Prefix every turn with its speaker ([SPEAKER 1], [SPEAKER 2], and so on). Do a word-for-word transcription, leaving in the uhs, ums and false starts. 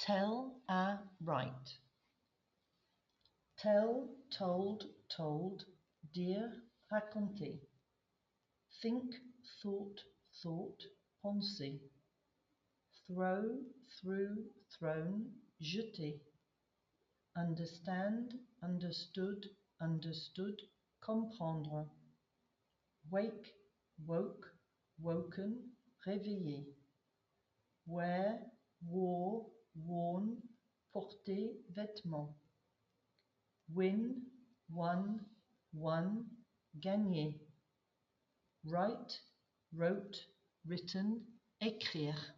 [SPEAKER 1] Tell, à, write. Tell, told, told, dire, raconter. Think, thought, thought, penser. Throw, threw, thrown, jeter. Understand, understood, understood, comprendre. Wake, woke, woken, réveiller. Wear, wore, worn, porter, vêtements. Win, won, won, gagner. Write, wrote, written, écrire.